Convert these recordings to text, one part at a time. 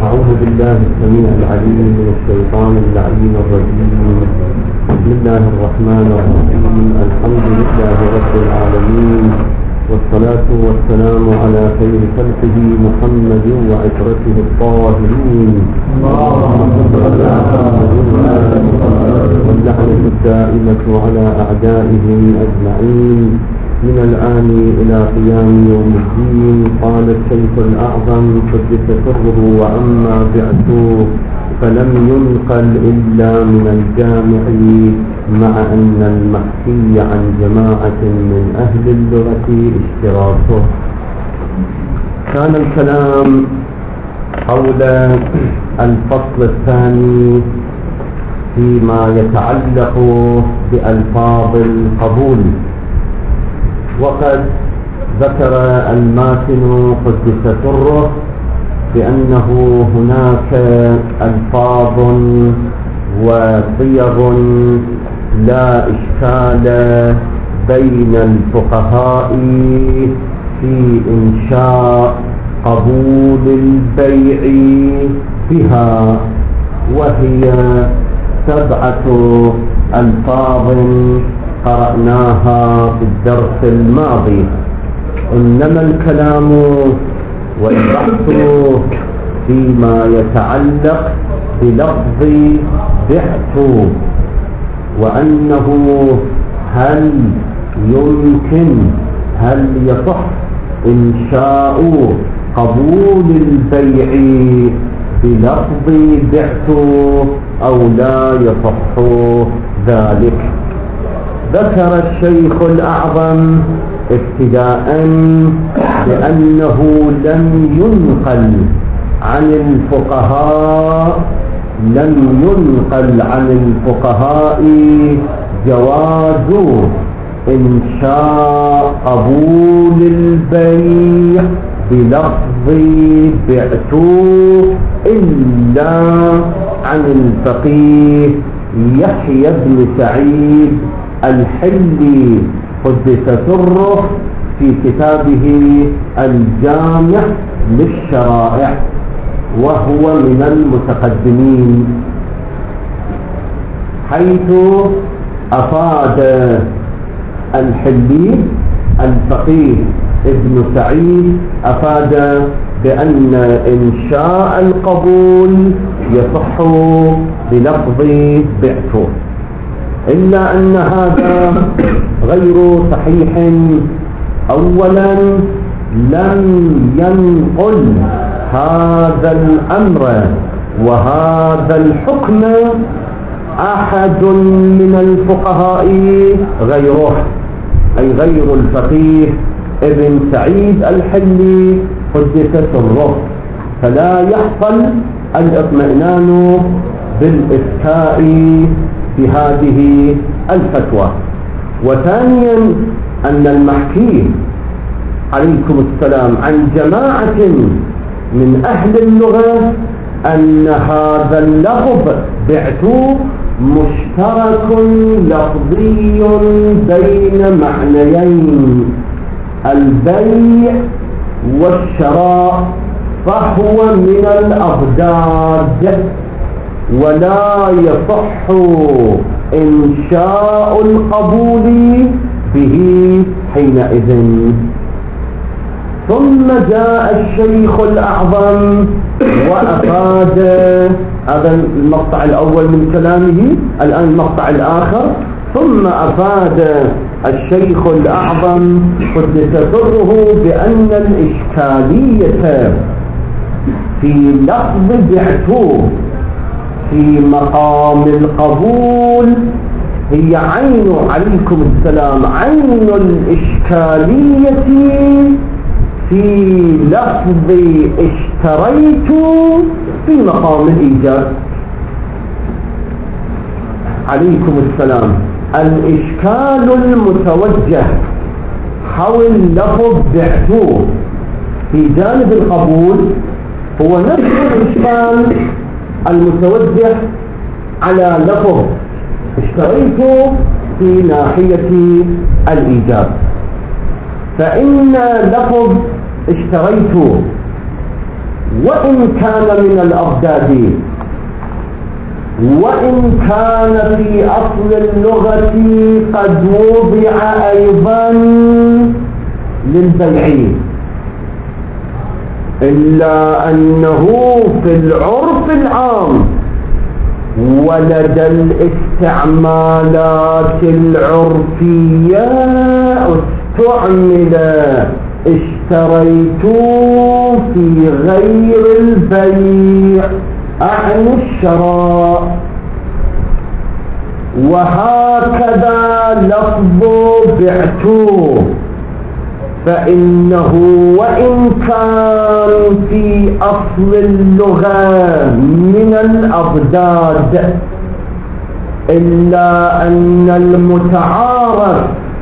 أعوذ بالله السميع العليم من الشيطان اللعين الرجيم. بسم الله الرحمن الرحيم. الحمد لله رب العالمين، والصلاة والسلام على خير خلقه محمد وعترته الطاهرين، واللعنة الدائمة على أعدائهم أجمعين من الآن إلى قيام يوم الدين. قال الشيخ الأعظم قدس سره وأما بعثه فلم ينقل إلا من الجامع، مع أن المحكي عن جماعة من أهل اللغة اشتراكه. كان الكلام حول الفصل الثاني فيما يتعلق بألفاظ القبول، وقد ذكر الماتن قدس سره بأنه هناك ألفاظ وصيغ لا إشكال بين الفقهاء في إنشاء قبول البيع بها، وهي 7 ألفاظ قرأناها في الدرس الماضي. إنما الكلام والبحث فيما يتعلق بلفظ بعت، وأنه هل يصح إنشاء قبول البيع بلفظ بعت أو لا يصح ذلك. ذكر الشيخ الأعظم ابتداء بأنه لم ينقل عن الفقهاء جواز إنشاء قبول البيع بلفظ بعت إلا عن الفقيه يحيى بن سعيد الحلي قدس سره في كتابه الجامع للشرائع، وهو من المتقدمين، حيث أفاد الحلي الفقيه ابن سعيد أفاد بأن إنشاء القبول يصح بلفظ بعت، إلا أن هذا غير صحيح. أولا لم ينقل هذا الأمر وهذا الحكم أحد من الفقهاء غيره، أي غير الفقيه ابن سعيد الحلي قدس سره، فلا يحصل الاطمئنان بالإفتاء بهذه الفتوى. وثانيا أن المحكي عليكم السلام عن جماعة من أهل اللغة أن هذا اللفظ بعت مشترك لفظي بين معنيين، البيع والشراء، فهو من الأضداد، ولا يصح إنشاء القبول به حينئذ. ثم جاء الشيخ الأعظم وأفاد، هذا المقطع الأول من كلامه، الآن المقطع الآخر. ثم أفاد الشيخ الأعظم قدس سره بأن الإشكالية في لفظ بعت في مقام القبول هي عليكم السلام عين الإشكالية في لفظ اشتريت في مقام الإيجاب. عليكم السلام. الإشكال المتوجه حول لفظ بعت في جانب القبول هو نفس الإشكال المتوجه على لفظ اشتريت في ناحية الإيجاب. فإن لفظ اشتريت وإن كان من الأضداد، وإن كان في أصل اللغة قد وضع أيضا للبيع، إلا أنه في العرف العام ولدى الاستعمالات العرفية استعمل اشتريت في غير البيع أعني الشراء، وهكذا لفظ بعت، فإنه وإن كان في أصل اللغة من الأضداد، إلا أن المتعارف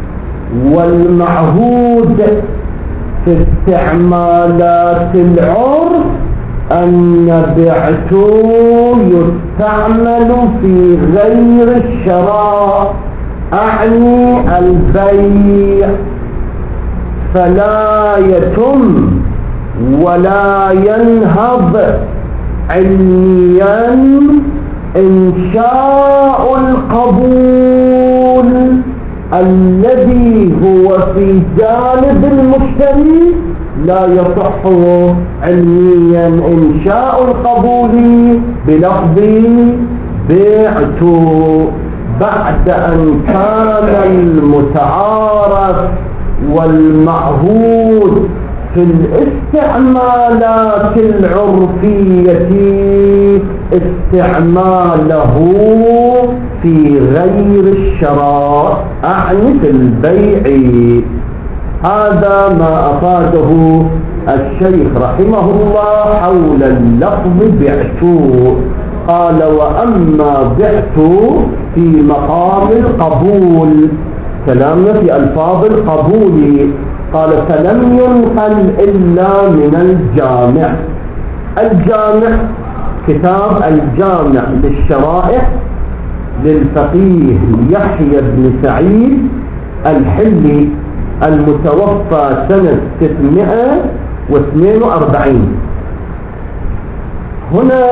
والمعهود في استعمالات العرف أن بعت يستعمل في غير الشراء أعني البيع، فلا يتم ولا ينهض علميا إنشاء القبول الذي هو في جانب المشتري، لا يصح علميا إنشاء القبول بلفظ بعت، بعد أن كان المتعارف والمعهود في الاستعمالات العرفية استعماله في غير الشراء أعني في البيع. هذا ما أفاده الشيخ رحمه الله حول اللفظ بعت. قال: وأما بعت في مقام القبول، كلامنا في ألفاظ القبول، قال: فلم ينقل إلا من الجامع. الجامع كتاب الجامع للشرائع للفقيه يحيى بن سعيد الحلي المتوفى سنة 642. هنا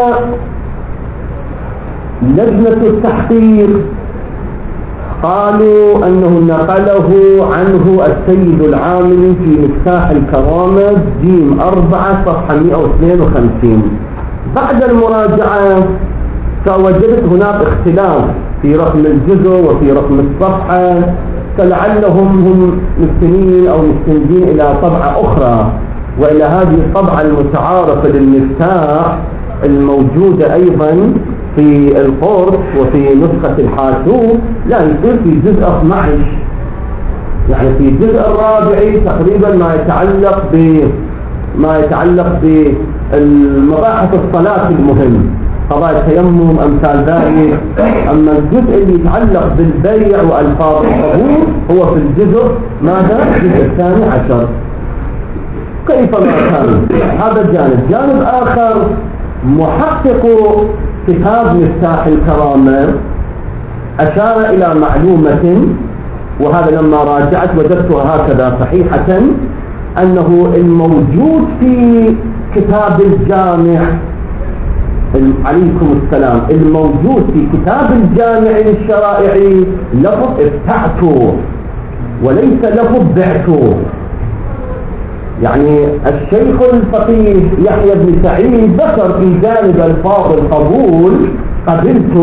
لجنة التحقيق قالوا أنه نقله عنه السيد العاملي في مفتاح الكرامة جيم 4 صفحة 152. بعد المراجعة فوجدت هناك اختلاف في رقم الجزء وفي رقم الصفحة، فلعلهم هم مستنين أو مستندين إلى طبعة أخرى، وإلى هذه الطبعة المتعارفة للمفتاح الموجودة أيضا في القرص وفي نسخة الحاسوب، لا يصير في جزء 12، يعني في الجزء الرابع تقريبا ما يتعلق بالمباحث الصلاة المهم، قضايا التيمم أمثال ذلك. أما الجزء اللي يتعلق بالبيع وألفاظ القبول هو في الجزء ماذا؟ الجزء 12. كيفما كان هذا جانب آخر، محقق كتاب مفتاح الكرامة أشار إلى معلومة، وهذا لما راجعت وجدتها هكذا صحيحة، أنه الموجود في كتاب الجامع عليكم السلام، الموجود في كتاب الجامع للشرائع لفظ ابتعت وليس لفظ بعت. يعني الشيخ الفقيه يحيى بن سعيد ذكر في جانب الفاظ القبول قبلت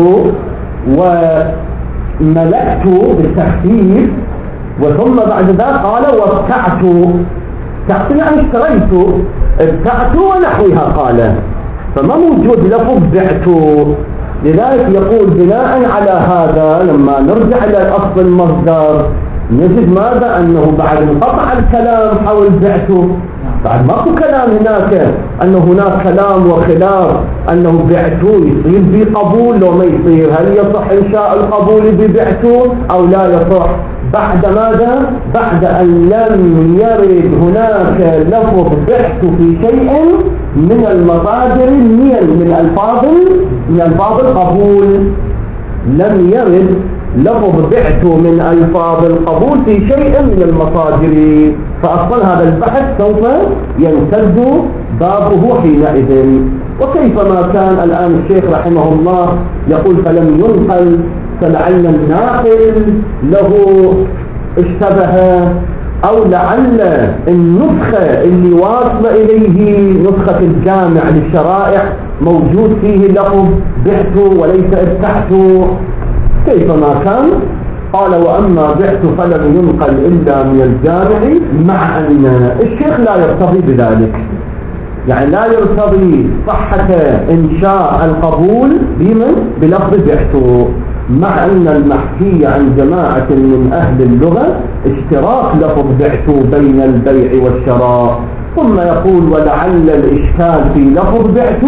وملأت بالتخفيف، وثم بعد ذلك قال وابتعت. ابتعت يعني اشتريت، ابتعت ونحوها قال، فما موجود لفظ بعت. لذلك يقول بناء على هذا لما نرجع إلى أصل المصدر نجد ماذا؟ أنه بعد انقطع الكلام حول بعت، بعد ماكو كلام هناك، أنه هناك كلام وخلاف أنه بعت يصير بقبول لو ما يصير، هل يصح إنشاء القبول ببعت أو لا يصح؟ بعد ماذا؟ بعد أن لم يرد هناك لفظ بعت في شيء من المصادر من ألفاظ القبول، لم يرد لفظ بعت من ألفاظ القبول في شيء من المصادر، فأصلا هذا البحث سوف يمتد بابه حينئذ. وكيفما كان الآن الشيخ رحمه الله يقول فلم ينقل، فلعل الناقل له اشتبه، أو لعل النسخة اللي واصلة إليه نسخة الجامع للشرائع موجود فيه لفظ بعت وليس ابتعت. كيفما كان قال وأما بعت فلم ينقل إلا من الجامع، مع أن الشيخ لا يرتضي بذلك، يعني لا يرتضي صحة إنشاء القبول بلفظ بعت، مع أن المحكي عن جماعة من أهل اللغة اشتراك لفظ بعت بين البيع والشراء. ثم يقول ولعل الإشكال في لفظ بعت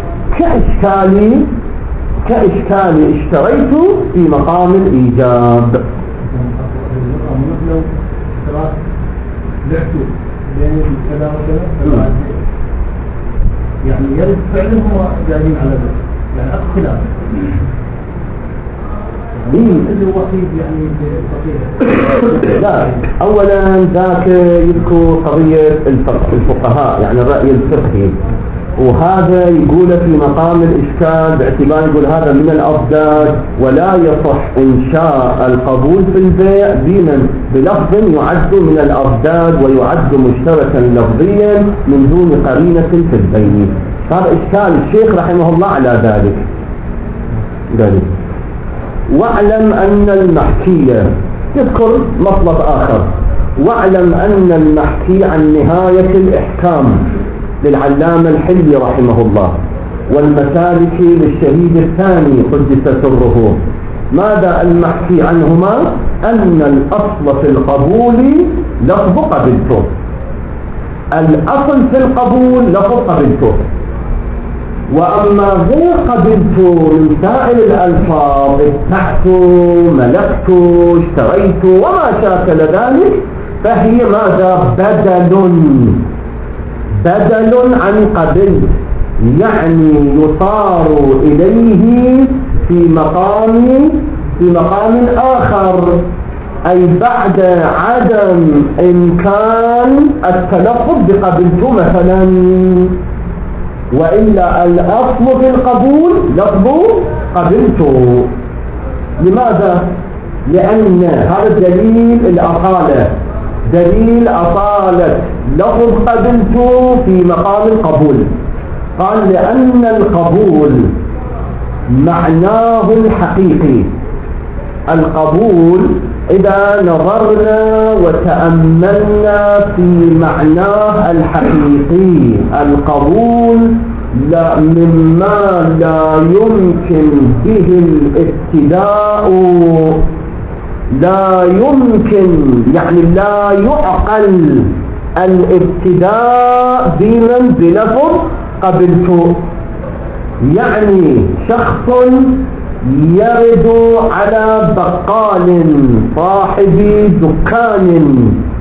كإشكال اشتريت في مقام الإيجاب. يعني يرد فعلهم جاهين على ذلك، يعني أخذ خلاف اللي هو وحيد يعني فقيه. لا، أولا ذاك يذكر قضية الفقهاء يعني الرأي الفقهي، وهذا يقول في مقام الإشكال باعتبار يقول هذا من الأضداد، ولا يصح إنشاء القبول في البيع بلفظ يعد من الأضداد ويعد مشتركا لفظيا من دون قرينة في البين. هذا إشكال الشيخ رحمه الله على ذلك. واعلم أن المحكي يذكر مطلب آخر، واعلم أن المحكي عن نهاية الإحكام للعلامة الحلي رحمه الله والمسالك للشهيد الثاني قدس سره، ماذا المحكي عنهما؟ أن الأصل في القبول لفظ قبلته، الأصل في القبول لفظ قبلته، وأما غير قبلت من سائر الألفاظ ابتعت ملكت اشتريت وما شاكل ذلك فهي ماذا؟ بدل عن قبلت، يعني يصار إليه في مقام آخر، أي بعد عدم إمكان التلفظ بقبلت مثلا. وإلا الأصل في القبول لفظ قبلت. لماذا؟ لأن هذا دليل الأصالة، دليل أصالة لفظ قبلت في مقام القبول. قال لأن القبول معناه الحقيقي، القبول إذا نظرنا وتأملنا في معناه الحقيقي، القبول مما لا يمكن به الابتداء، لا يمكن يعني لا يعقل الابتداء بلفظ قبلت. يعني شخص يرد على بقال صاحب دكان،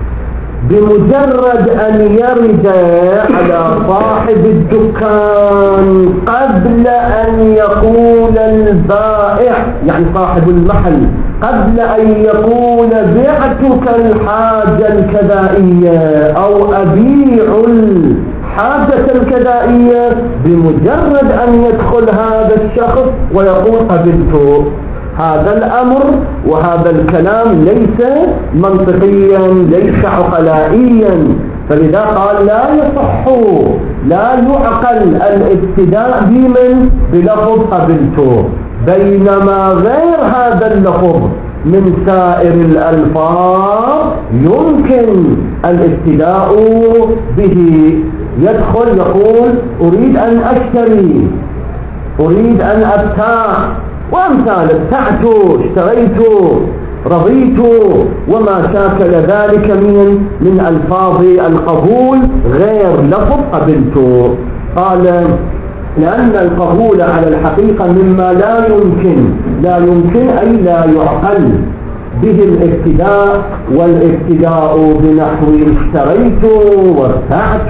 بمجرد أن يرد على صاحب الدكان قبل أن يقول البائع يعني صاحب المحل، قبل أن يقول بعتك الحاجة الكذائية أو أبيع الحاجة الكذائية، بمجرد أن يدخل هذا الشخص ويقول قبلت، هذا الأمر وهذا الكلام ليس منطقيا ليس عقلائيا، فلذا قال لا يصح لا يعقل الابتداء بلفظ قبلت. بينما غير هذا اللفظ من سائر الألفاظ يمكن الابتداء به، يدخل يقول أريد أن أشتري، أريد أن أبتاع، وأمثال ابتعت اشتريت رضيت وما شاكل ذلك من ألفاظ القبول غير لفظ قبلت. قال لأن القبول على الحقيقة مما لا يمكن أي لا يعقل به الابتداء، والابتداء بنحو اشتريت وابتعت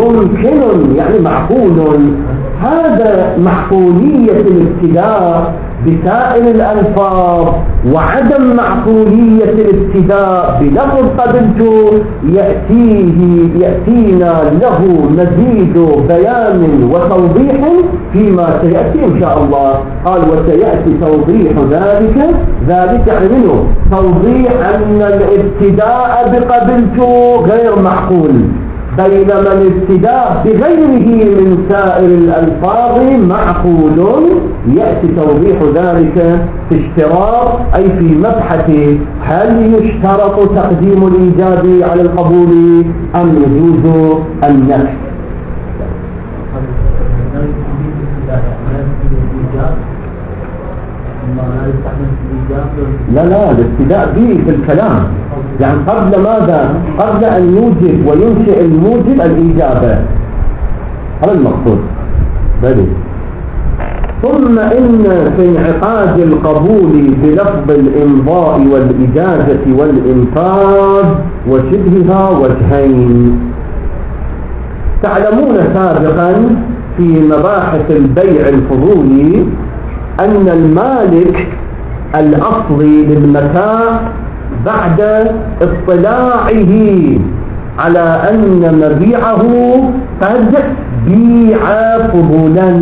ممكن يعني معقول. هذا معقولية الابتداء بسائر الألفاظ وعدم معقولية الابتداء بلفظ قبلت يأتينا له مزيد بيان وتوضيح فيما سيأتي إن شاء الله. قال وسيأتي توضيح ذلك يعني منه توضيح أن الابتداء بقبلت غير معقول، بينما الابتداء بغيره من سائر الألفاظ معقول. يأتي توضيح ذلك في اشتراط أي في مبحث هل يشترط تقديم الإيجاب على القبول أم يجوز النفي. لا الابتداء به في الكلام، يعني قبل ماذا؟ قبل أن يوجب وينشئ الموجب الإجابة، هذا المقصود. بلي. ثم إن في انعقاد القبول بلفظ الإمضاء والإجازة والإنفاذ وشبهها وجهين. تعلمون سابقا في مباحث البيع الفضولي أن المالك الأصلي للمتاع بعد اطلاعه على أن مبيعه قد بيع فضولا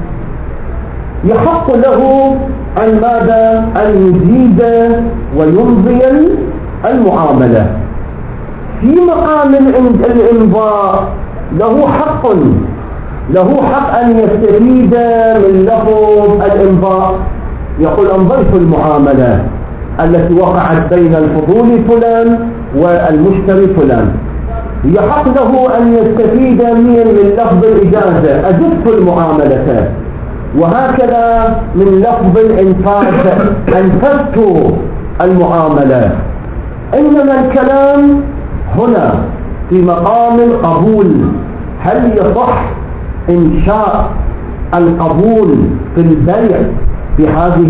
يحق له أن ماذا؟ أن يزيد ويمضي المعاملة. في مقام الإمضاء له حق أن يستفيد من لفظ الإمضاء، يقول أمضيت المعاملة التي وقعت بين الفضول فلان والمشتري فلان. يحق له أن يستفيد من لفظ الإجازة أجزت المعاملة، وهكذا من لفظ الإنفاذ أنفذت المعاملة. إنما الكلام هنا في مقام القبول، هل يصح إنشاء القبول في البيع بهذه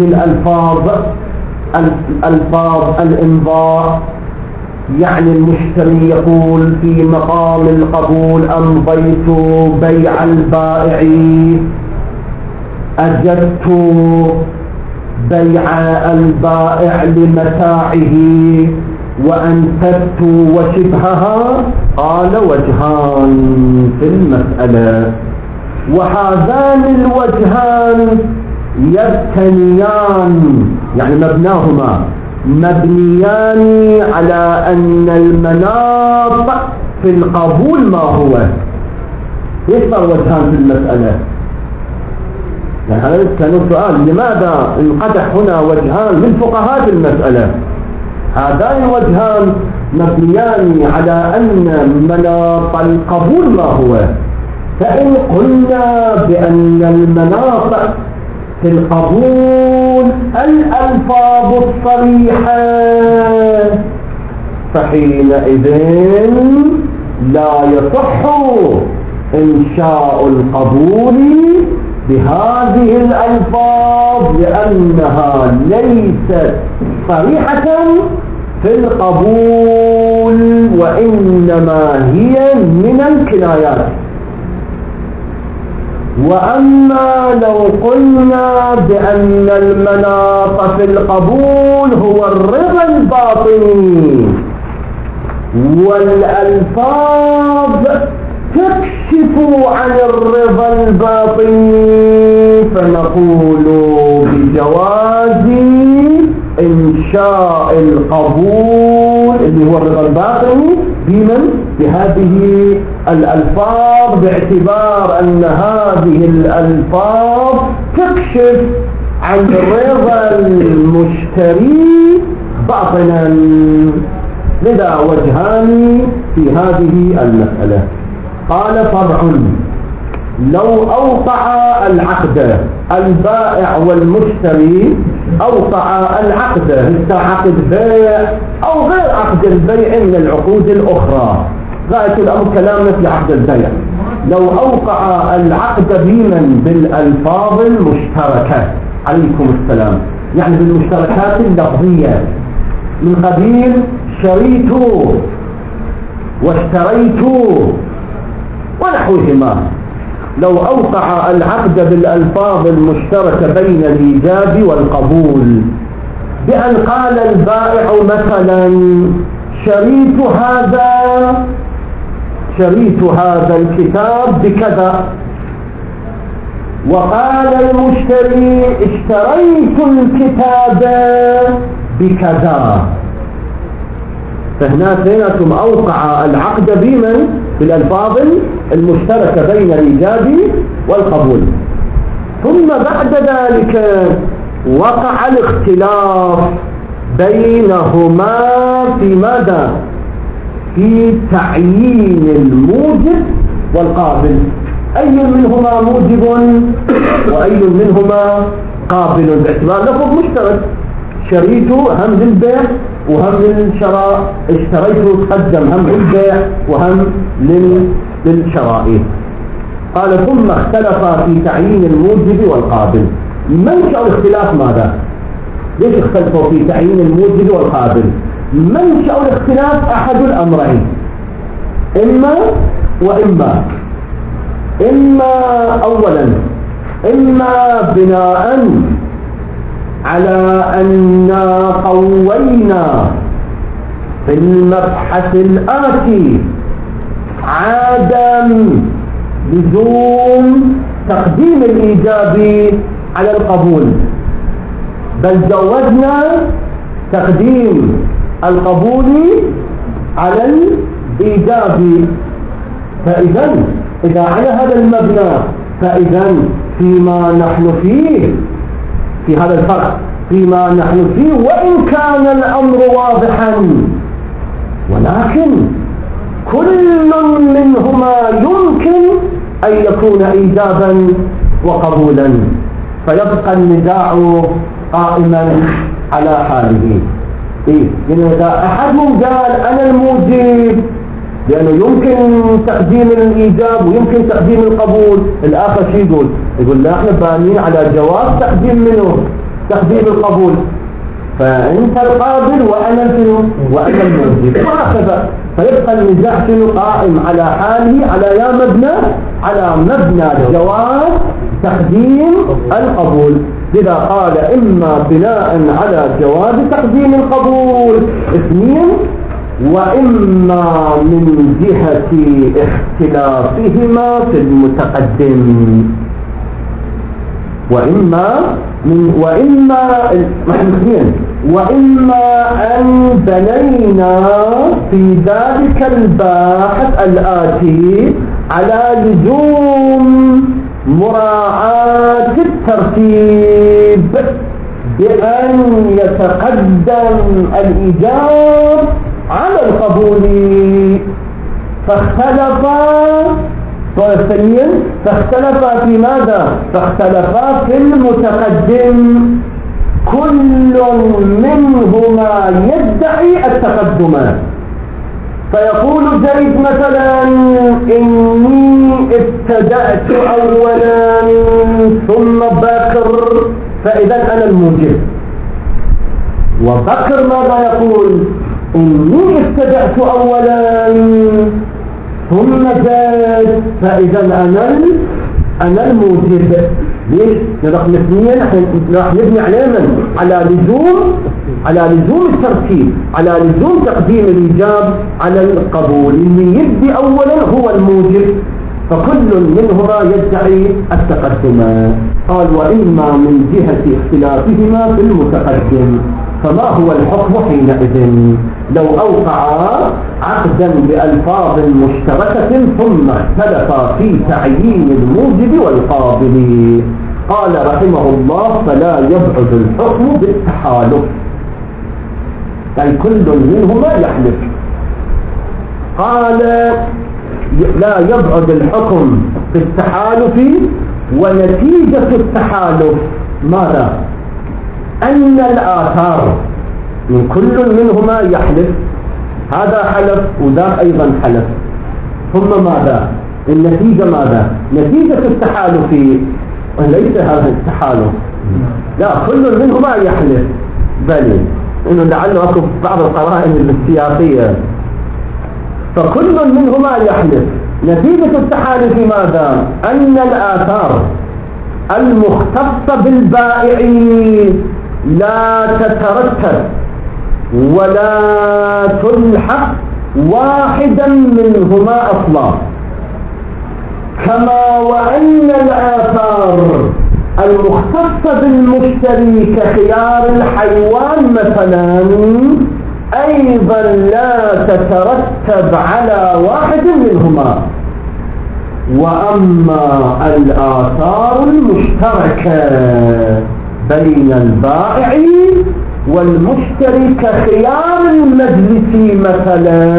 الألفاظ الإمضاء؟ يعني المشتري يقول في مقام القبول أمضيت بيع البائع، أجزت بيع البائع لمتاعه وأنفذت وشبهها. قال وجهان في المسألة، وهذان الوجهان يبتنيان يعني مبنيان على أن المناط في القبول ما هو. يصير وجهان في المسألة، يعني هذا كان سؤال لماذا انقدح هنا وجهان من فقهاء المسألة. هذان الوجهان مبنيان على أن مناط القبول ما هو. فإن قلنا بأن المناط في القبول الألفاظ الصريحة فحينئذ لا يصح إنشاء القبول بهذه الألفاظ لأنها ليست صريحة في القبول، وإنما هي من الكنايات. وأما لو قلنا بأن المناط في القبول هو الرضا الباطني والألفاظ تكشف عن الرضا الباطني، فنقول بجواز إنشاء القبول اللي هو الرضا الباطني بهذه الألفاظ، باعتبار أن هذه الألفاظ تكشف عن رضا المشتري باطنا. لذا وجهان في هذه المسألة. قال فرع: لو أوقع العقد البائع والمشتري، أوقع العقد عقد بيع أو غير عقد البيع من العقود الأخرى، غاية الأمر كلامنا في عقد البيع. لو أوقع العقد بمن بالألفاظ المشتركة، عليكم السلام، يعني بالمشتركات اللفظية من قبيل شريت واشتريت ونحوهما، لو أوقع العقد بالألفاظ المشتركة بين الإيجاب والقبول، بأن قال البائع مثلا شريت هذا الكتاب بكذا، وقال المشتري اشتريت الكتاب بكذا، فهنا ثم أوقع العقد بمن؟ بالألفاظ المشتركة بين الإيجاب والقبول. ثم بعد ذلك وقع الاختلاف بينهما في ماذا؟ في تعيين الموجب والقابل، أي منهما موجب وأي منهما قابل، باعتبار لفظ مشترك. شريت هم للبيع وهم للشراء، اشتريت تقدم هم للبيع وهم للشراء. قال ثم اختلفا في تعيين الموجب والقابل. منشأ الاختلاف ماذا؟ ليش اختلفوا في تعيين الموجب والقابل؟ منشأ الاختلاف أحد الأمرين، إما وإما. أولا إما بناء على أننا قوينا في المبحث الآتي عدم لزوم تقديم الإيجاب على القبول، بل جوزنا تقديم القبول على الإيجاب. إذا على هذا المبنى، فإذا فيما نحن فيه، في هذا الفرق فيما نحن فيه، وإن كان الأمر واضحا، ولكن كل منهما يمكن أن يكون إيجابا وقبولا، فيبقى النزاع قائما على حاله. يعني إذا أحدهم قال أنا الموجب لأنه يمكن تقديم الإيجاب ويمكن تقديم القبول، الآخر شو يقول لا احنا بانين على جواز تقديم القبول، فأنت القابل وأنا الموجب، وهكذا. فيبقى النزاع قائم على حاله، على مبنى جواز تقديم القبول. لذا قال إما بناء على جواز تقديم القبول، اثنين، وإما من جهة اختلافهما في المتقدم، وإما أن بنينا في ذلك الباحث الآتي على لزوم مراعاة الترتيب بأن يتقدم الإيجاب على القبول، فاختلفا في ماذا؟ فاختلفا في المتقدم، كل منهما يدعي التقدم. فيقول زيد مثلا إني ابتدأت أولا ثم بكر، فإذا أنا الموجب. وبكر ماذا يقول؟ إني ابتدأت أولا ثم زيد، فإذا أنا الموجب. ليش؟ رقم اثنين راح نبني عليه على لزوم الترتيب، على لزوم تقديم الإيجاب على القبول. اللي يبدي أولا هو الموجب، فكل منهما يدعي التقدم. قال وإما من جهة اختلافهما في المتقدم. فما هو الحكم حينئذ لو أوقع عقدا بألفاظ مشتركة ثم اختلفا في تعيين الموجب والقابل؟ قال رحمه الله فلا يبعد الحكم بالتحالف، أي كل منهما يحلف. قال لا يبعد الحكم بالتحالف، ونتيجة التحالف ماذا؟ أن الآثار من كل منهما يحلف، هذا حلف وذاك أيضا حلف، ثم ماذا؟ النتيجة ماذا؟ نتيجة التحالف ليس هذا التحالف، لا كل منهما يحلف، بل إنه لعله أكو بعض القرائن السياسية، فكل منهما يحلف نتيجة التحالف ماذا؟ أن الآثار المختصة بالبائعين لا تترتب ولا تلحق واحدا منهما أصلا، كما وأن الآثار المختصة بالمشتري كخيار الحيوان مثلا أيضا لا تترتب على واحد منهما. وأما الآثار المشتركة بين البائع والمشتري كخيار المجلس مثلا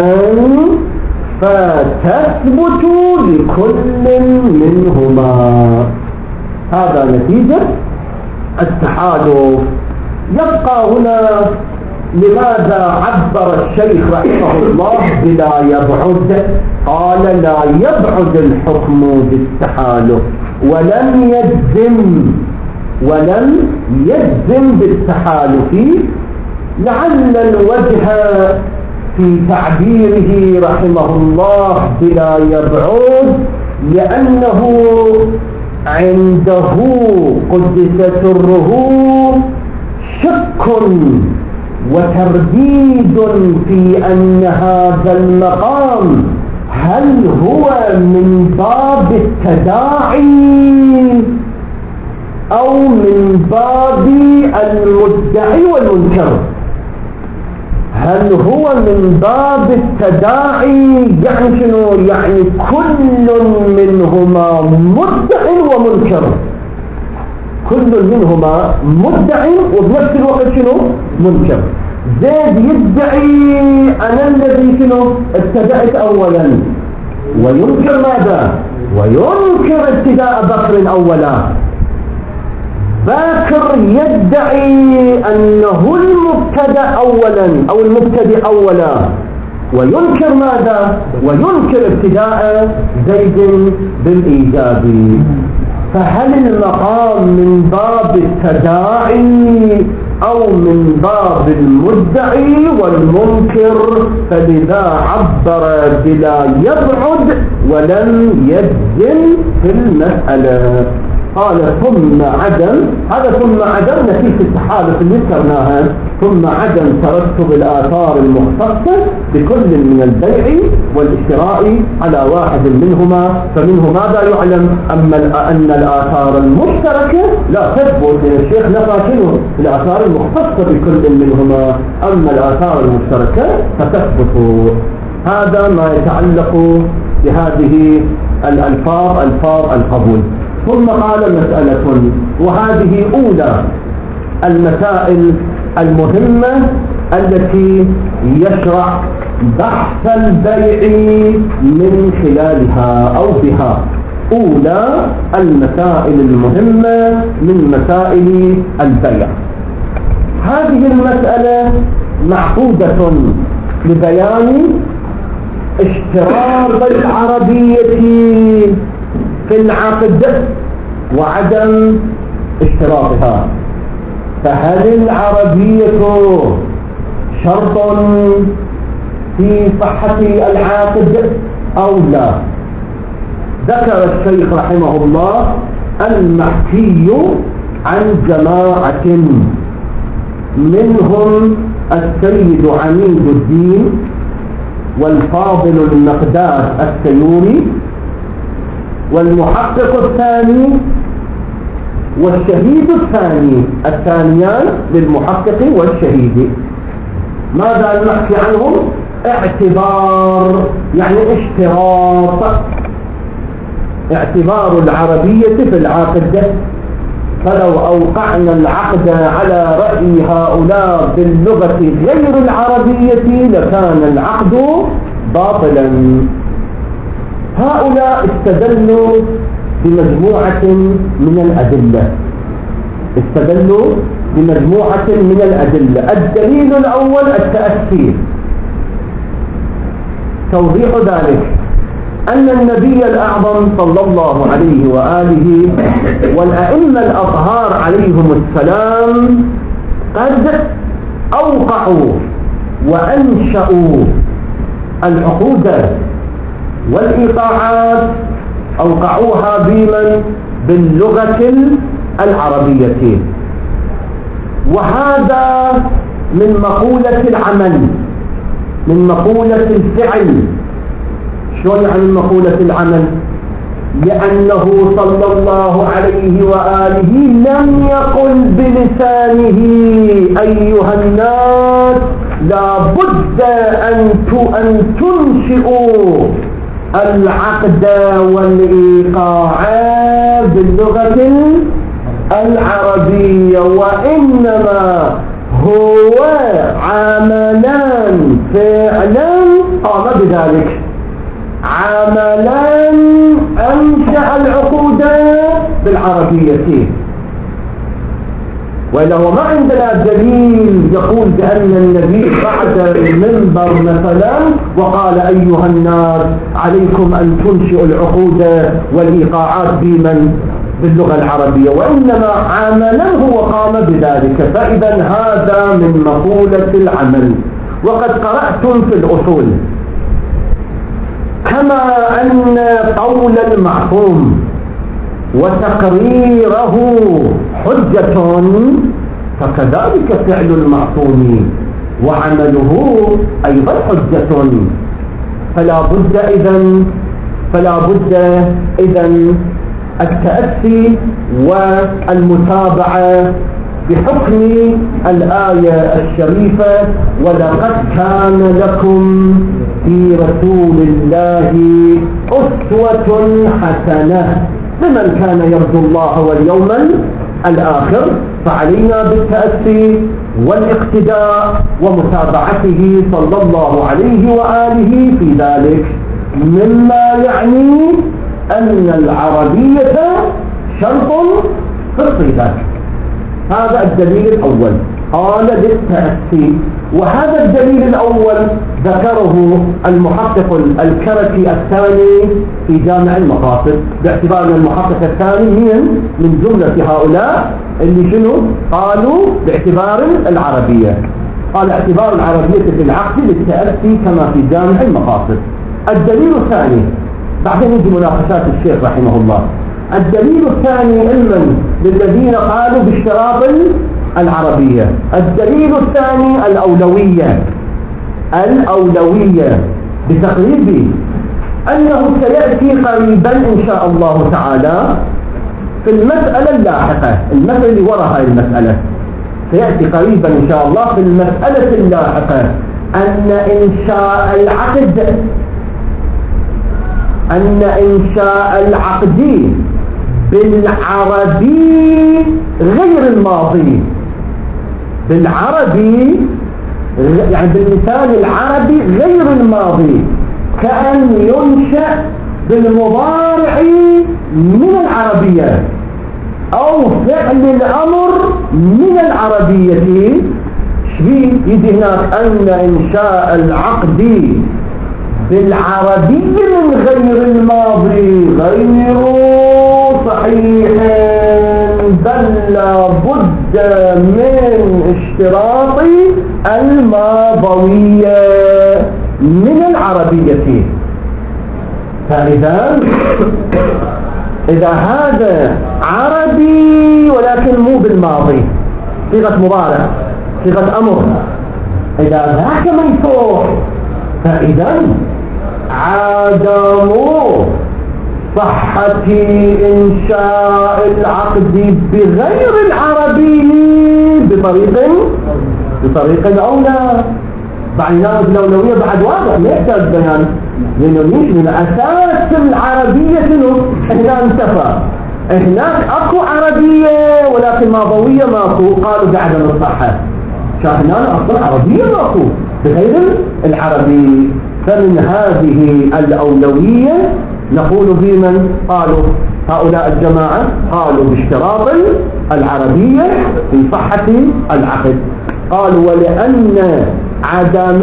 فتثبت لكل منهما. هذا نتيجة التحالف. يبقى هنا لماذا عبر الشيخ رحمه الله بلا يبعد؟ قال لا يبعد الحكم بالتحالف ولم يجزم بالتحالف، لعل الوجه في تعبيره رحمه الله بلا يبعد لأنه عنده قدس سره شك وترديد في أن هذا المقام هل هو من باب التداعي أو من باب المدعي والمنكر. هل هو من باب التداعي يعني شنو؟ يعني كل منهما مدع ومنكر، كل منهما مدع وبنفس الوقت شنو؟ منكر. زيد يدعي أنا الذي شنو؟ ابتدأت أولا، وينكر ماذا؟ وينكر ابتداء بكر أولا. باكر يدعي أنه المبتدأ أولا أو المبتدئ أولا، وينكر ماذا؟ وينكر ابتداء زيد بالإيجاب. فهل المقام من باب التداعي أو من باب المدعي والمنكر؟ فلذا عبر بلا يبعد ولم يجزم في المسألة. قال ثم عدم، هذا ثم عدم نتيجة التحالف اللي ذكرناها، ثم عدم ترتب الآثار المختصة بكل من البيع والاشتراء على واحد منهما. فمنه ماذا يعلم؟ أن الآثار المشتركة لا تثبت، لأن الشيخ نفى شنو؟ الآثار المختصة بكل منهما، أما الآثار المشتركة فتثبت. هذا ما يتعلق بهذه الألفاظ، ألفاظ القبول. ثم قال مسألة، وهذه أولى المسائل المهمة التي يشرع بحث البيع من خلالها أو بها. أولى المسائل المهمة من مسائل البيع. هذه المسألة معقودة لبيان اشتراط العربية في العقد وعدم اشتراطها. فهل العربية شرط في صحة العقد أو لا؟ ذكر الشيخ رحمه الله المحكي عن جماعة منهم السيد عميد الدين والفاضل المقداد السيوري والمحقق الثاني والشهيد الثاني، الثانيان للمحقق والشهيد. ماذا نحكي عنهم؟ اعتبار يعني اشتراط، اعتبار العربية في العقد. فلو أوقعنا العقد على رأي هؤلاء باللغة غير العربية لكان العقد باطلا. هؤلاء استدلوا بمجموعة من الأدلة، استدلوا بمجموعة من الأدلة. الدليل الأول التأثير. توضيح ذلك أن النبي الأعظم صلى الله عليه وآله والأئمة الأطهار عليهم السلام قد أوقعوا وأنشأوا العقود والإيقاعات أوقعوها بمن؟ باللغة العربية. وهذا من مقولة العمل، من مقولة الفعل. شلون يعني من مقولة العمل؟ لأنه صلى الله عليه وآله لم يقل بلسانه أيها الناس لا بد أن تنشئوا العقد والإيقاع باللغة العربية، وإنما هو عملان فعلان قام بذلك، عملان أنشأ العقود بالعربية. وإلا هو ما عندنا دليل يقول بأن النبي بعد المنبر مثلا وقال أيها الناس عليكم أن تنشئوا العقود والإيقاعات باللغة العربية، وإنما عملا هو قام بذلك. فإذا هذا من مقولة العمل. وقد قرأتم في الأصول كما أن قول المعصوم وتقريره حجة، فكذلك فعل المعصوم وعمله أيضا حجة. فلا بد إذن التأسي والمتابعة بحكم الآية الشريفة: ولقد كان لكم في رسول الله أسوة حسنة لمن كان يرجو الله واليوم الآخر. فعلينا بالتأسي والاقتداء ومتابعته صلى الله عليه وآله في ذلك، مما يعني أن العربية شرط في الصيغة. هذا الدليل الأول قال للتأسي. وهذا الدليل الأول ذكره المحقق الكركي الثاني في جامع المقاصد، باعتبار أن المحقق الثاني من جملة هؤلاء اللي شنو قالوا باعتبار العربية، قال اعتبار العربية في العقد للتأسي كما في جامع المقاصد. الدليل الثاني، بعدين يجي مناقشات الشيخ رحمه الله. الدليل الثاني علما للذين قالوا باشتراط العربية، الدليل الثاني الأولوية بتقريب أنه سيأتي قريبا إن شاء الله تعالى في المسألة اللاحقة، المسألة اللي وراء هذه المسألة سيأتي قريبا إن شاء الله في المسألة اللاحقة أن إنشاء العقد بالعربي غير الماضي، بالعربي يعني باللسان العربي غير الماضي، كأن ينشأ بالمضارع من العربية أو فعل الأمر من العربية. يجي هناك أن إنشاء العقد بالعربي من غير الماضي غير صحيح، بل لا بد من اشتراط الماضوية من العربية. فإذا هذا عربي ولكن مو بالماضي، صيغة مضارع، صيغة أمر، إذا ذاك منفوح، فإذا عدم صحة إنشاء العقد بغير العربي بطريق أولى. بعد الأولوية بعد واضح ما يحتاج بيان، لأنه من أساس العربية هنا انتفى. هناك أكو عربية ولكن ماضوية ماكو، قالوا بعدم الصحة. هنا أصلا عربية ماكو بغير العربي. فمن هذه الأولوية نقول بمن قالوا هؤلاء الجماعة قالوا باشتراط العربية في صحة العقد. قالوا ولأن عدم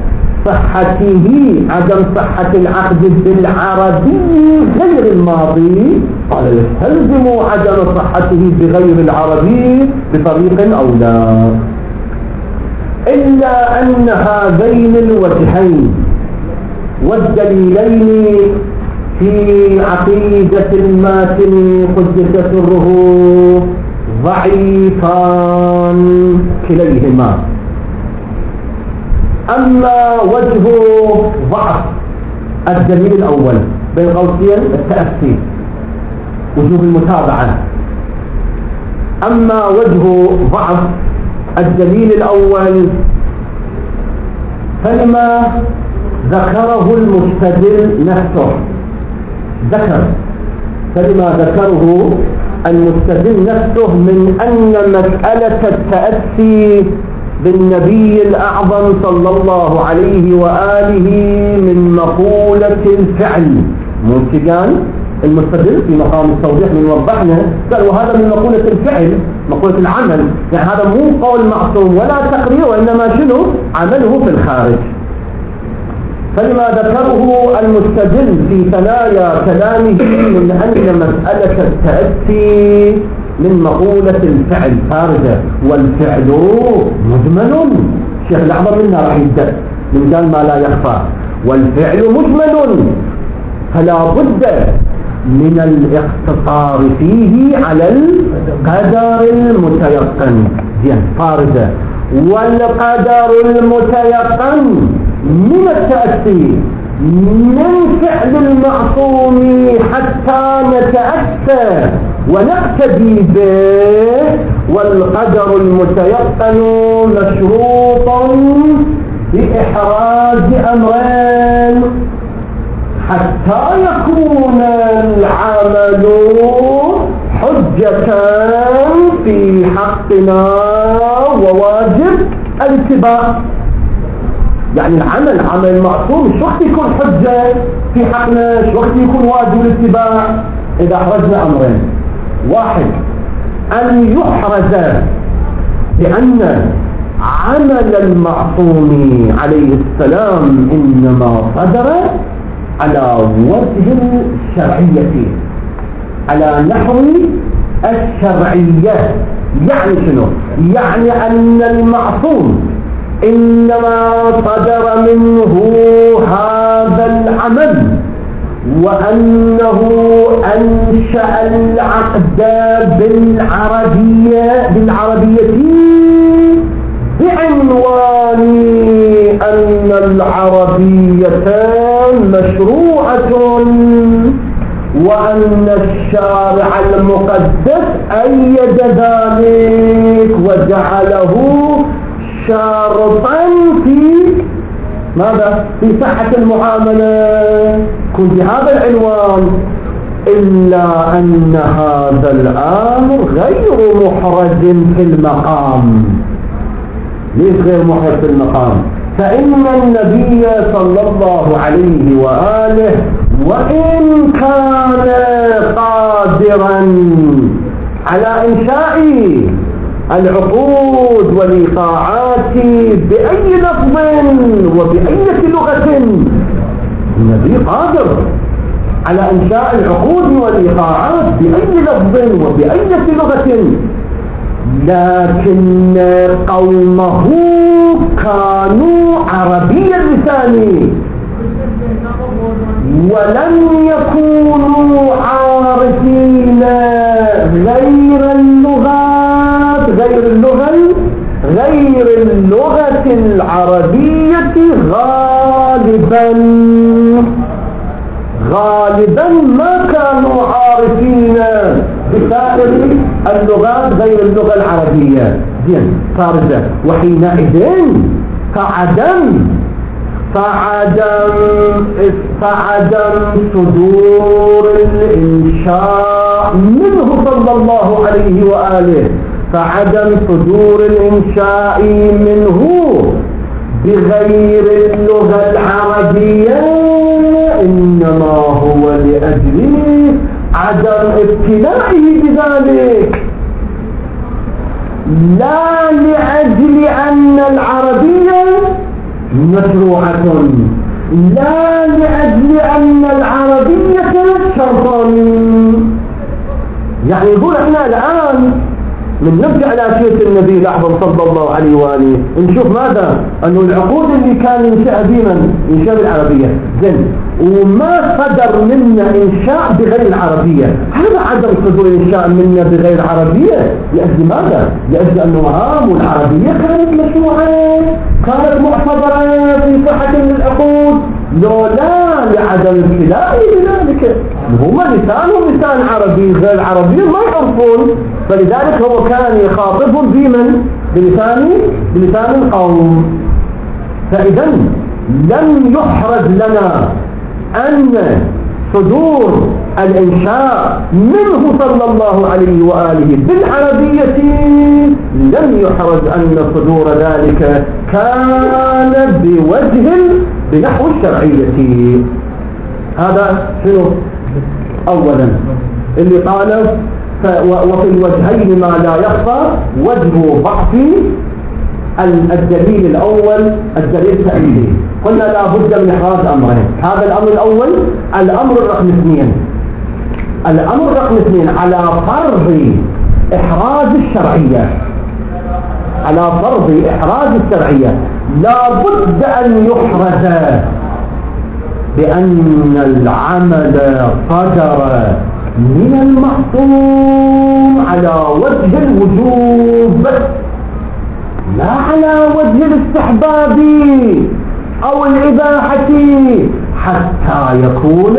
صحة العقد بالعربي غير الماضي، قال يستلزم عدم صحته بغير العربي بطريق أولى. إلا أن هذين الوجهين والدليلين في عقيدة الماتن قدس سره ضعيفان كليهما. أما وجه ضعف الدليل الأول بين قوسين التأسي وجوب المتابعة. أما وجه ضعف الدليل الأول فلما ذكره المستدل نفسه فلما ذكره المستدل نفسه من أن مسألة التأسي بالنبي الأعظم صلى الله عليه وآله من مقولة الفعل. موسيقان المستدل في مقام التوضيح من وضحنا قال وهذا من مقولة الفعل، مقولة العمل، يعني هذا مو قول معصوم ولا تقرير وإنما شنو عمله في الخارج. فلما ذكره المستدل في ثنايا كلامه من أن مسألة التأسي من مقولة الفعل خارجة، والفعل مجمل. الشيخ الأعظم منا راح يبدأ من قال ما لا يخفى، والفعل مجمل فلا بد من الاقتصار فيه على القدر المتيقن. زين خارجة. والقدر المتيقن من التأسي من فعل المعصوم حتى نتأسى ونقتدي به، والقدر المتيقن مشروط بإحراز أمرين حتى يكون العمل حجة في حقنا وواجب الاتباع. يعني العمل عمل معصوم شو وقت يكون حجة في حقنا، شو وقت يكون واجب الاتباع؟ إذا أحرزنا أمرين: واحد أن يحرز بأن عمل المعصوم عليه السلام إنما صدر على وجه الشرعية، على نحو الشرعية. يعني شنو؟ يعني أن المعصوم إنما صدر منه هذا العمل وأنه أنشأ العقد بالعربية بعنوان أن العربية مشروعة وأن الشارع المقدس أيد ذلك وجعله شارطا في ماذا؟ في صحة المعاملة كن بهذا العنوان. إلا أن هذا الأمر غير محرز في المقام. ليش غير محرز في المقام؟ فإن النبي صلى الله عليه وآله وإن كان قادرا على إنشاء العقود والإيقاعات بأي لفظ وبأي لغة، النبي قادر على إنشاء العقود والإيقاعات بأي لفظ وبأي لغة، لكن قومه كانوا عربي اللسان ولم يكونوا عارفين غير اللغة العربية غالبا ما كانوا عارفين بسائر اللغات غير اللغة العربية. زين فارزة. وحينئذ فعدم صدور الإنشاء منه صلى الله عليه وآله، فعدم صدور الإنشاء منه بغير اللغة العربية إنما هو لأجل عدم ابتلاعه بذلك، لا لأجل أن العربية مشروعة، لا لأجل أن العربية شرطا. يعني يقول احنا الآن من نرجع إلى سيرة النبي الأعظم صلى الله عليه وآله نشوف ماذا؟ أنه العقود اللي كان ينشأ بمن؟ ينشأ بالعربية زين، وما صدر منا إنشاء بغير العربية. هذا عدم صدور إنشاء منا بغير العربية لأجل ماذا؟ لأجل أنه والعربية كانت مشروعة، كانت معتبرة في صحة العقود، لولا لعدم ابتلاء بذلك. هم لسانهم لسان عربي، غير العربي ما يعرفون، فلذلك هو كان يخاطبهم بمن؟ بلسان القوم. فإذا لم يحرز لنا أن صدور الإنشاء منه صلى الله عليه وآله بالعربية، لم يحرز أن صدور ذلك كان بنحو الشرعية. هذا شنو؟ أولا اللي قال وفي الوجهين ما لا يخفى وجه ضعف الدليل الأول الدليل التأويلي. قلنا لا بد من إحراز أمرين. هذا الأمر الأول. الأمر رقم 2 على فرض إحراز الشرعية، على فرض إحراز الشرعية لا بد أن يحرز بأن العمل صدر من المحطوم على وجه الوجوب، لا على وجه الاستحباب أو الإباحة، حتى يكون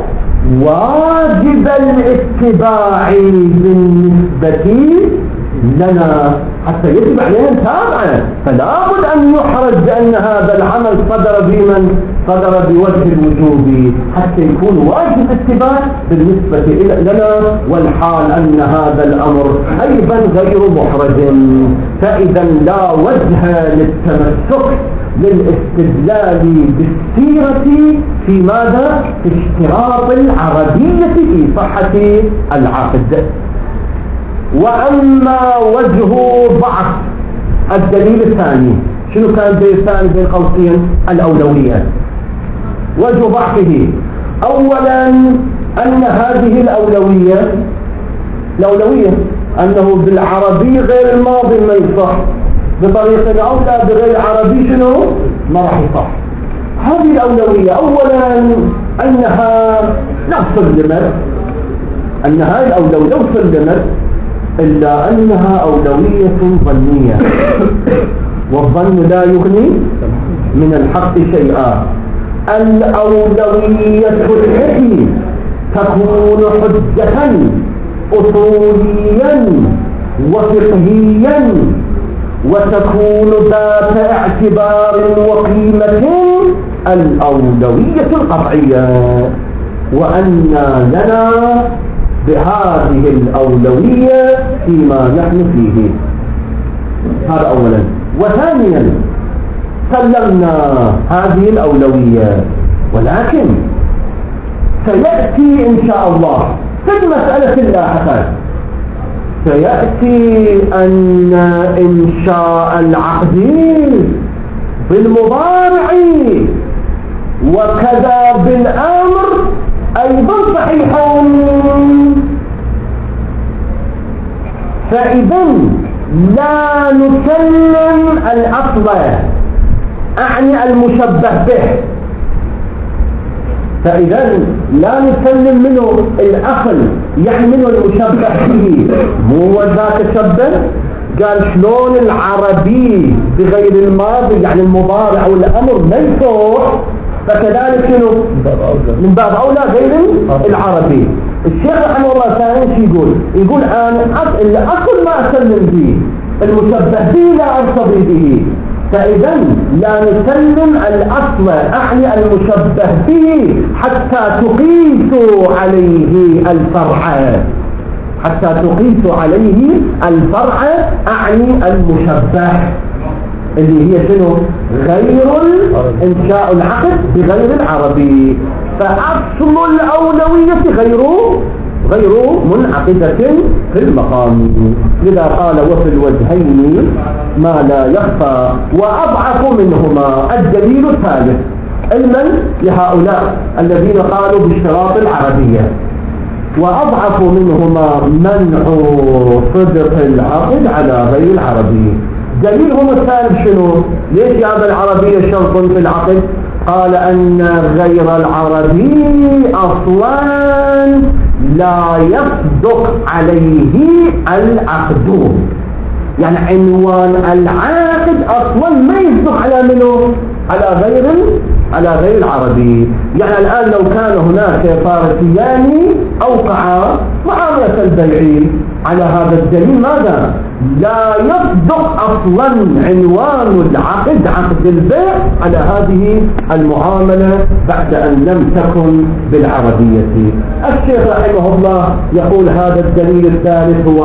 واجب الاتباع بالنسبة لنا، حتى يجب علينا نتابعه. فلا بد أن يحرز بأن هذا العمل صدر بوجه الوجوب حتى يكون واجب الاتباع بالنسبة لنا، والحال أن هذا الأمر أيضا غير محرز. فإذا لا وجه للتمسك للاستدلال بالسيرة في ماذا؟ في اشتراط العربية في صحة العقد. وأما وجه ضعف الدليل الثاني، شنو كان الدليل الثاني بين قوسين؟ الأولوية. وجه ضعفه أولا أن هذه الأولوية أنه بالعربي غير الماضي ما يصح، بطريقة أولى بغير العربي شنو؟ ما راح يصح. هذه الأولوية أولا أنها لو سلمت، أن هذه الأولوية لو سلمت إلا أنها أولوية ظنية، والظن لا يغني من الحق شيئا. الأولوية التي تكون حجة أصوليا وفقهيا وتكون ذات اعتبار وقيمة الأولوية القطعية، وأن لنا بهذه الأولوية فيما نحن فيه. هذا أولا. وثانيا سلمنا هذه الأولوية، ولكن سيأتي إن شاء الله في المسألة اللاحقة سيأتي أن إنشاء العقد بالمضارع وكذا بالأمر أيضا صحيحون. فإذا لا نسلم الأصل، أعني المشبه به، فإذا لا نسلم منه الأصل يعني منه المشبه به. مو ذاك الشبه قال شلون العربي بغير الماضي يعني المضارع أو الأمر لا يصح، فكذلك شنو من باب أولى غير العربي. الشيخ رحمه الله تعالى يقول أنا الأصل ما أسلم به، المشبه به لا أرتضي به. فإذا لا نسلم الأصل أعني المشبه به حتى تقيسوا عليه الفرع، حتى تقيسوا عليه الفرع أعني المشبه اللي هي شنو؟ غير إنشاء العقد بغير العربي. فأصل الأولوية غير منعقدة في المقام. لذا قال وفي الوجهين ما لا يخفى. وأضعف منهما الدليل الثالث علما لهؤلاء الذين قالوا باشتراط العربية. وأضعف منهما منع صدق العقد على غير العربي. دليلهم الثالث شنو؟ ليش جاب العربية شرط في العقد؟ قال أن غير العربي أصلا لا يصدق عليه العقد، يعني عنوان العاقد أصلا ما يصدق على منه؟ على غير العربي. يعني الآن لو كان هناك فارسيان أوقعا معاملة البيع على هذا الدليل ماذا؟ لا يصدق أصلا عنوان العقد عقد البيع على هذه المعاملة بعد أن لم تكن بالعربية. الشيخ رحمه الله يقول هذا الدليل الثالث هو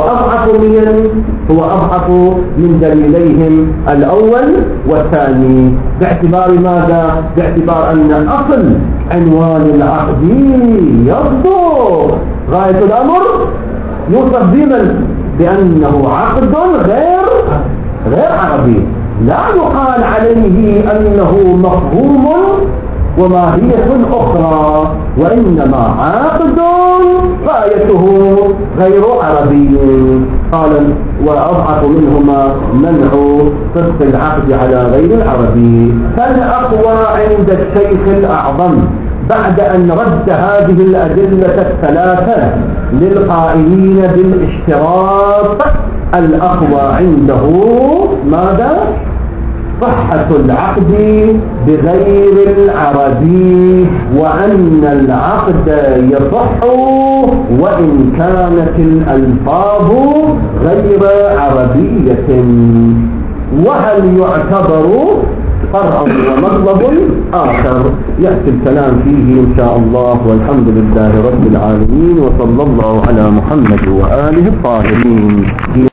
أضعف من دليليهم الأول والثاني. باعتبار ماذا؟ باعتبار أن أصل عنوان العقد يصدق غاية الأمر يوصف بمن؟ بأنه عقد غير عربي، لا يقال عليه أنه مفهوم وماهية أخرى، وإنما عقد غايته غير عربي. قال وأضعف منهما منع صدق العقد على غير العربي. فالأقوى عند الشيخ الأعظم بعد أن رد هذه الأدلة الثلاثة للقائلين بالاشتراط، الأقوى عنده ماذا؟ صحة العقد بغير العربي، وأن العقد يصح وإن كانت الألفاظ غير عربية. وهل يعتبر فرع ومطلب آخر يأتي الكلام فيه إن شاء الله، والحمد لله رب العالمين، وصلى الله على محمد وآله الطاهرين.